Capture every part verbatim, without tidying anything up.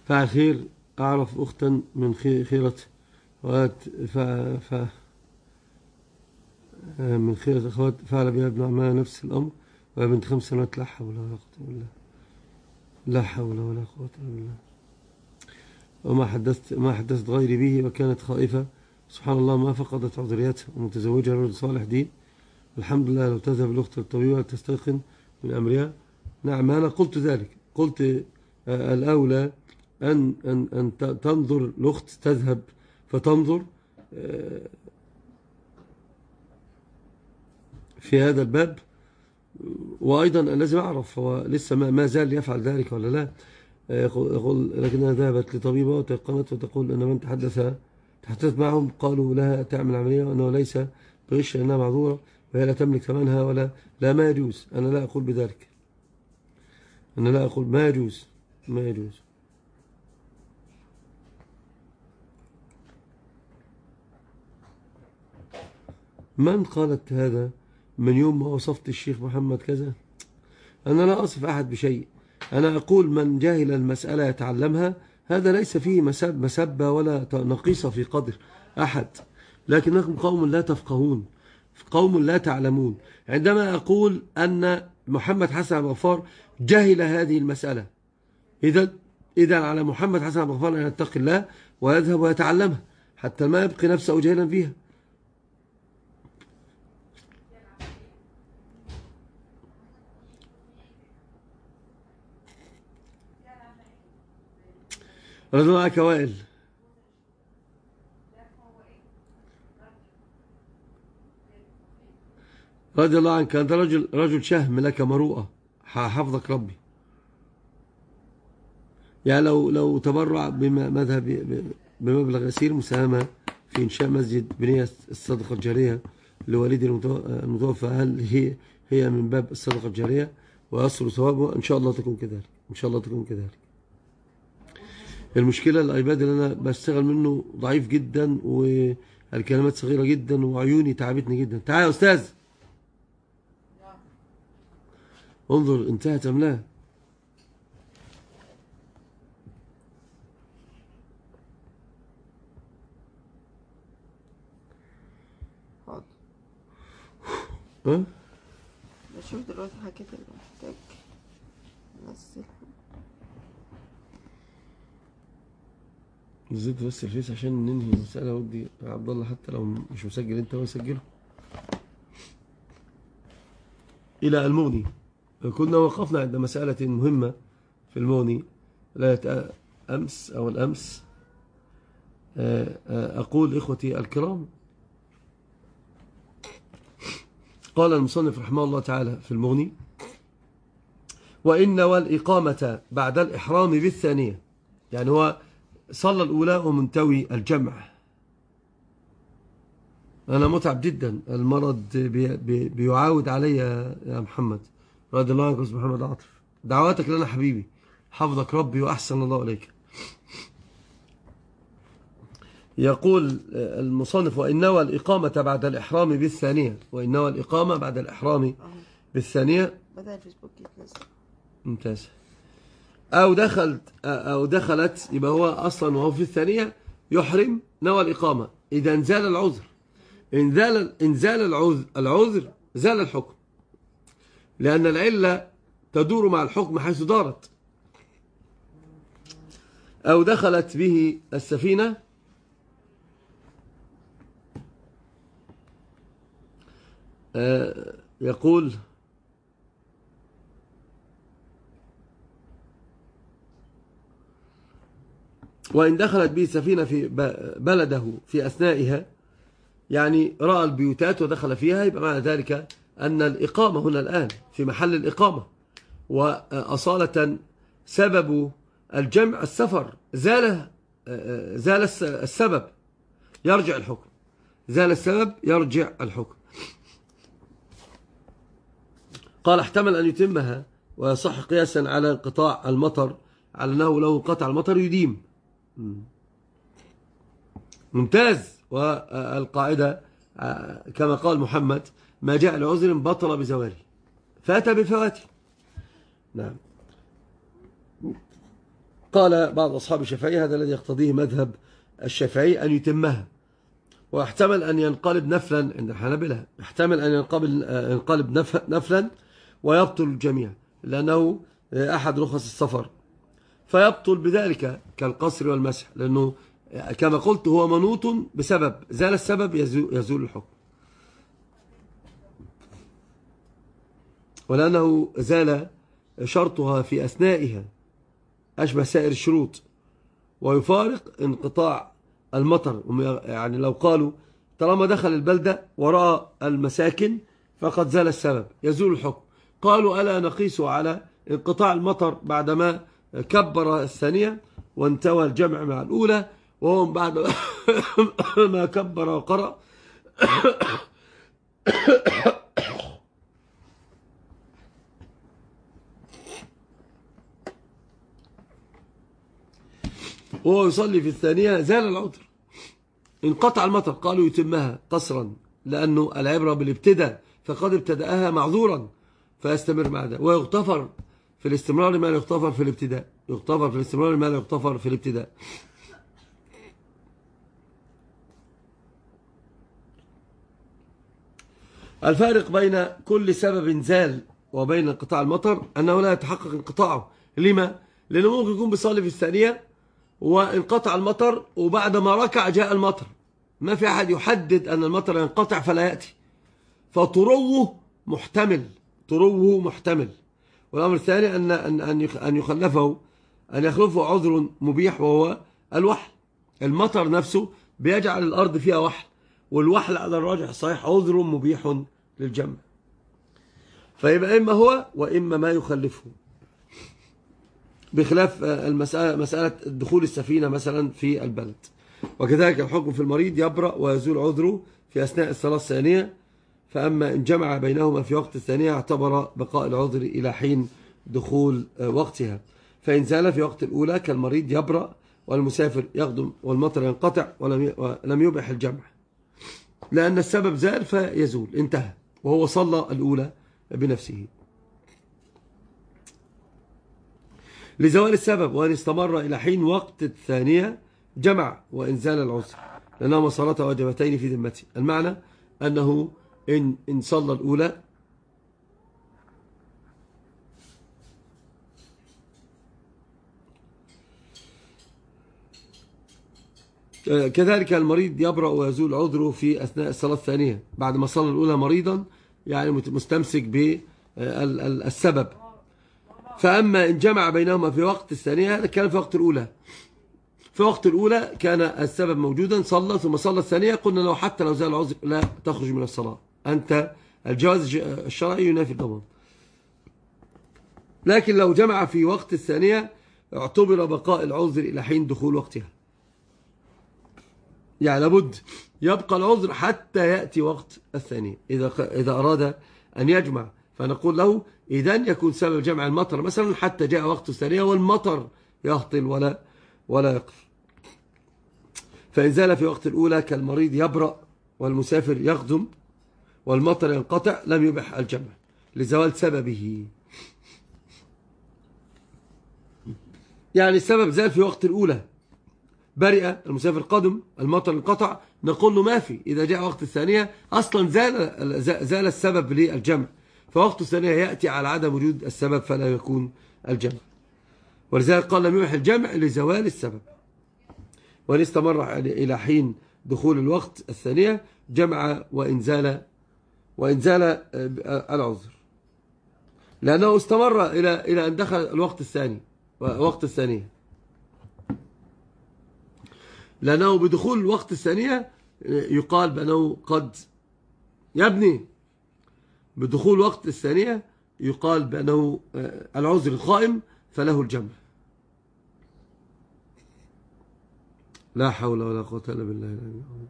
فعل خير أعرف أختا من خيرة ف... ف... من خيرة أخوات فعل بها ابن عمها نفس الأمر وهي بنت خمس سنوات. لا حول ولا قوة إلا بالله، لا حول ولا قوة إلا بالله. وما حدثت ما حدثت غيري به وكانت خائفة، سبحان الله ما فقدت عذريتها ومتزوجة رجل صالح دين، الحمد لله. لو تذهب الأخت الطبيبة تستيقن من أمرها. نعم أنا قلت ذلك، قلت الأولى أن, أن, أن تنظر الأخت، تذهب فتنظر في هذا الباب. وأيضا لازم أعرف هو لسه ما زال يفعل ذلك ولا لا. يقول لكنها ذهبت لطبيبة وتيقنت وتقول أن من تحدث تحدثت معهم قالوا لها تعمل عملية وأنه ليس بغش أنها معذورة وهي لا تملك ثمنها ولا لا. ما يجوز، أنا لا أقول بذلك، أنا لا أقول ما يجوز، ما يجوز. من قالت هذا؟ من يوم ما وصفت الشيخ محمد كذا. أنا لا أصف أحد بشيء، أنا أقول من جاهل المسألة يتعلمها، هذا ليس فيه مسب مسبة ولا نقيصة في قدر أحد، لكنكم قوم لا تفقهون، قوم لا تعلمون. عندما أقول أن محمد حسن عبد الغفار جهل هذه المسألة، إذا إذا على محمد حسن عبد الغفار أن يتقي الله ويذهب ويتعلمها حتى ما يبقي نفسه جاهلا فيها. رضي الله عنك وائل. رضي الله عنك، أنت رجل رجل شهم لك مروءة، حفظك ربي. يعني لو لو تبرع بمذهب بمبلغ يسير مساهمة في إنشاء مسجد بنية الصدقة الجارية لوالدي المتوفى، هل هي هي من باب الصدقة الجارية ويصل ثوابه؟ إن شاء الله تكون كذلك، إن شاء الله تكون كذلك. المشكلة الأيباد اللي أنا بشتغل منه ضعيف جدا والكلمات صغيرة جدا وعيوني تعبتني جدا. تعال يا أستاذ انظر انتهت أم لا. حاضر. ها؟ بشوف دلوقتي الحاجات اللي محتاج ننزلها. نزلت بس الفيس عشان ننهي المسألة. ودي يا عبد الله حتى لو مش مسجل انت ويسجله. إلى المغني، كنا وقفنا عند مسألة مهمة في المغني لا أمس أو الأمس. أقول إخوتي الكرام، قال المصنف رحمه الله تعالى في المغني: وإن والإقامة بعد الإحرام بالثانية. يعني هو صلى الأولى ومنتوي الجمع. أنا متعب جدا، المرض بي بي بيعاود علي يا محمد. رضي الله عنك يا محمد عاطف، دعواتك لنا حبيبي، حفظك ربي وأحسن الله إليك. يقول المصنف: وإن نوى الإقامة بعد الإحرام بالثانية. وإن نوى الإقامة بعد الإحرام بالثانية. بدأ الفيسبوك يتنزل. ممتاز. أو دخلت أو دخلت، يبقى هو أصلا وهو في الثانية يحرم، نوى الإقامة. إذا انزال العذر، انزال انزال العذر العذر زال الحكم، لأن العلة تدور مع الحكم حيث دارت. أو دخلت به السفينة، يقول: وإن دخلت به السفينة في بلده في أثنائها، يعني رأى البيوتات ودخل فيها، يبقى معنى ذلك أن الإقامة هنا الآن في محل الإقامة. وأصالة سبب الجمع السفر، زال زال السبب يرجع الحكم، زال السبب يرجع الحكم. قال: احتمل أن يتمها ويصح قياسا على انقطاع المطر، على أنه لو انقطع المطر يديم. ممتاز. والقاعدة كما قال محمد: ما جاء لعذر بطل بزواله، فأتى بفواته. نعم. قال بعض أصحاب الشافعي هذا الذي يقتضيه مذهب الشافعي أن يتمها، ويحتمل أن ينقلب نفلا عند الحنابلة، يحتمل أن ينقلب نفلا ويبطل الجميع لأنه أحد رخص السفر، فيبطل بذلك كالقصر والمسح، لأنه كما قلت هو منوط بسبب، زال السبب يزول الحكم، ولأنه زال شرطها في أثنائها أشبه سائر الشروط، ويفارق انقطاع المطر. يعني لو قالوا طالما دخل البلدة وراء المساكن فقد زال السبب يزول الحكم، قالوا ألا نقيس على انقطاع المطر بعدما كبر الثانية وانتوى الجمع مع الأولى، وهم بعد ما كبر وقرأ وهو يصلي في الثانية زال العذر، انقطع المطر، قالوا يتمها قصرا لأنه العبرة بالابتداء، فقد ابتدأها معذورا فيستمر مع ده، ويغتفر في الاستمرار ما لا يغتفر في الابتداء، يغتفر في الاستمرار ما لا يغتفر في الابتداء. الفارق بين كل سبب زال وبين انقطاع المطر أنه لا يتحقق انقطاعه. لما؟ لأنه ممكن يكون بيصلي في الثانية وانقطع المطر وبعد ما ركع جاء المطر، ما في أحد يحدد أن المطر ينقطع فلا يأتي، فطروه محتمل، طروه محتمل. والأمر الثاني أن أن أن يخلفه أن يخلفه عذر مبيح وهو الوحل. المطر نفسه بيجعل الأرض فيها وحل، والوحل على الراجح الصحيح عذر مبيح للجمع، فيبقى إما هو وإما ما يخلفه، بخلاف المسألة مسألة دخول السفينة مثلا في البلد. وكذلك الحكم في المريض يبرأ ويزول عذره في أثناء الصلاة الثانية، فأما إن جمع بينهما في وقت الثانية اعتبر بقاء العذر إلى حين دخول وقتها، فإن زال في وقت الأولى كالمريض يبرأ والمسافر يقدم والمطر ينقطع ولم يبح الجمع، لأن السبب زال فيزول، انتهى، وهو صلى الأولى بنفسه. لزوال السبب وأن استمر إلى حين وقت الثانية جمع وإن زال العذر، لأنهما صلاة واجبتين في ذمته. المعنى أنه إن, إن صلى الأولى كذلك المريض يبرأ ويزول عذره في أثناء الصلاة الثانية بعد ما صلى الأولى مريضا، يعني مستمسك بالسبب. فأما إن جمع بينهما في وقت الثانية هذا كان في وقت الأولى، في وقت الأولى كان السبب موجودا، صلى ثم صلى الثانية، قلنا له حتى لو زال العذر لا تخرج من الصلاة، أنت الجواز الشرعي ينافي الضمان. لكن لو جمع في وقت الثانية اعتبر بقاء العذر إلى حين دخول وقتها، يعني لابد يبقى العذر حتى يأتي وقت الثانية. إذا إذا أراد أن يجمع فنقول له إذن يكون سبب جمع المطر مثلا حتى جاء وقت الثانية والمطر يهطل ولا ولا يقف. فإن زال في وقت الأولى كالمريض يبرأ والمسافر يقدم والمطر ينقطع لم يبح الجمع لزوال سببه. يعني السبب زال في وقت الأولى، برئ المسافر قدم المطر انقطع، نقول له ما في، إذا جاء وقت الثانية أصلا زال زال السبب للجمع، فوقت الثانية يأتي على عدم وجود السبب فلا يكون الجمع. ولذلك قال لم يبح الجمع لزوال السبب، وإن استمر إلى حين دخول الوقت الثانية جمع وإن زال وإن زال العذر، لأنه استمر إلى إلى أن دخل الوقت الثاني وقت الثانية، لأنه بدخول الوقت الثانية يقال بأنه قد يبني، بدخول وقت الثانية يقال بأنه العذر القائم فله الجمع. لا حول ولا قوة إلا بالله.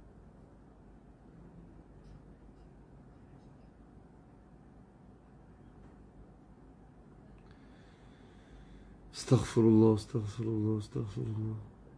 استغفر الله استغفر الله استغفر الله.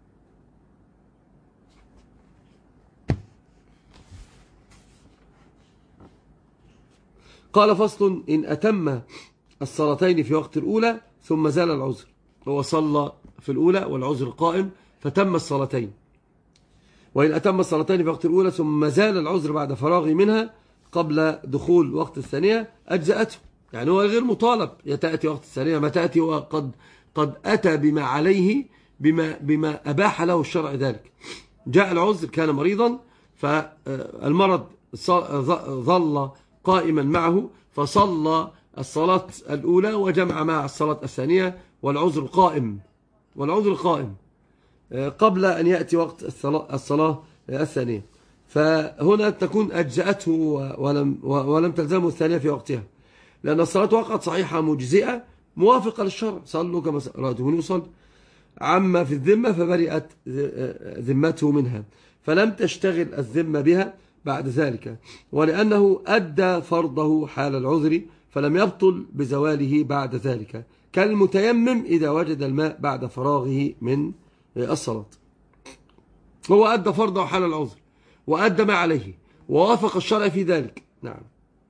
قال فصل: إن أتم الصلاتين في وقت الأولى ثم زال العذر، هو صلى في الأولى والعذر قائم فتم الصلاتين، وإن أتم الصلاتين في وقت الأولى ثم زال العذر بعد فراغه منها قبل دخول وقت الثانية أجزأته. يعني هو غير مطالب يتأتي وقت الثانية ما تأتي، وقد قد أتى بما عليه بما, بما أباح له الشرع ذلك. جاء العذر كان مريضا فالمرض ظل قائما معه فصلى الصلاة الأولى وجمع مع الصلاة الثانية والعذر قائم والعذر قائم قبل أن يأتي وقت الصلاة, الصلاة الثانية، فهنا تكون أجزأته ولم, ولم تلزمه الثانية في وقتها، لأن الصلاة وقعت صحيحة مجزئة موافقة للشرع. صلوا كما رأيتموني يصلي، عما في الذمة فبرئت ذمته منها، فلم تشتغل الذمة بها بعد ذلك، ولأنه أدى فرضه حال العذر فلم يبطل بزواله بعد ذلك، كالمتيمم إذا وجد الماء بعد فراغه من الصلاة. هو أدى فرضه حال العذر وأدى ما عليه ووافق الشرع في ذلك، نعم،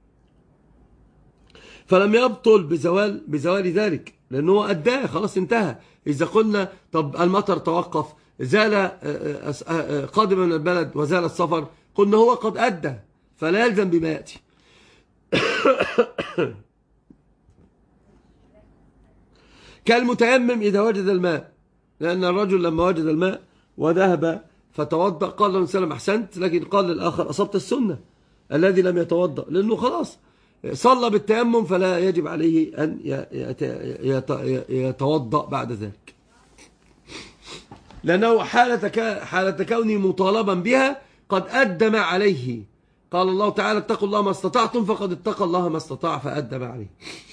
فلم يبطل بزوال بزوال ذلك، لأنه أداه خلاص انتهى. إذا قلنا طب المطر توقف، زال قادما من البلد وزال السفر، قلنا هو قد أدى فلا يلزم بما يأتي. كالمتيمم إذا وجد الماء، لأن الرجل لما وجد الماء وذهب فتوضأ قال له سلام أحسنت، لكن قال للآخر أصبت السنة الذي لم يتوضأ، لأنه خلاص صلى بالتيمم فلا يجب عليه أن يتوضأ بعد ذلك، لأنه حالة حالة كونه مطالبا بها قد أدى ما عليه. قال الله تعالى اتقوا الله ما استطعتم، فقد اتقى الله ما استطاع فأدى ما عليه.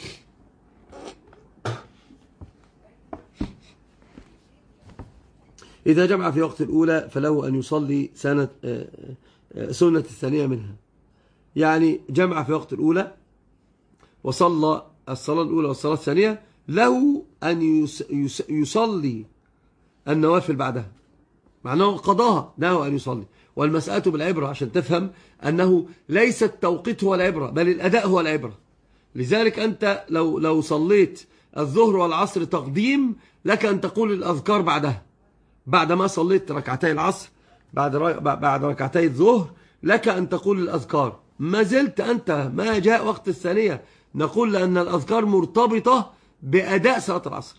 إذا جمع في وقت الأولى فله أن يصلي سنة سنة الثانية منها، يعني جمع في وقت الأولى وصلى الصلاة الأولى والصلاة الثانية، له أن يصلي النوافل بعدها، معناه قضاها، له أن يصلي. والمسألة بالعبرة عشان تفهم أنه ليس التوقيت هو العبرة بل الأداء هو العبرة. لذلك أنت لو لو صليت الظهر والعصر تقديم لك أن تقول الأذكار بعدها، بعد ما صليت ركعتي العصر بعد بعد ركعتي الظهر لك أن تقول الأذكار. ما زلت أنت ما جاء وقت الثانية نقول لأن الأذكار مرتبطة بأداء صلاة العصر،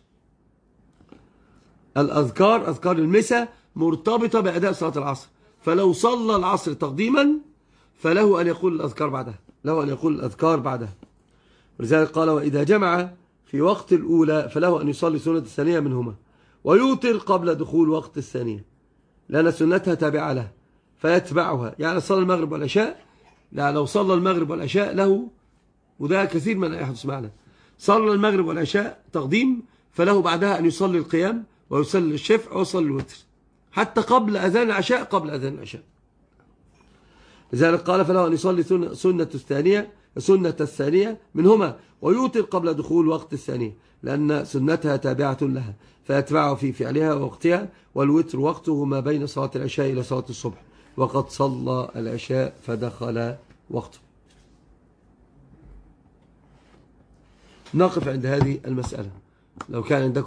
الأذكار أذكار المساء مرتبطة بأداء صلاة العصر، فلو صلى العصر تقديما فله أن يقول الأذكار بعدها، له أن يقول الأذكار بعدها. ولذلك قال وإذا جمع في وقت الأولى فله أن يصلي سنة الثانية منهما ويوتر قبل دخول وقت الثانية، لأن سنتها تابعة له فيتبعها. يعني صلى المغرب والعشاء، لا لو صلى المغرب والعشاء له، وده كثير من يحدث معنا، صلى المغرب والعشاء تقديم فله بعدها أن يصلي القيام ويصلي الشفع ويصلي الوتر، حتى قبل أذان العشاء قبل أذان العشاء. لذلك قال فله أن يصلي سنة الثانية سنة الثانية منهما ويوتر قبل دخول وقت الثانية، لأن سنتها تابعة لها فيتبعه في فعلها ووقتها، والوتر وقته ما بين صلاة العشاء إلى صلاة الصبح، وقد صلى العشاء فدخل وقته. نقف عند هذه المسألة. لو كان عندكم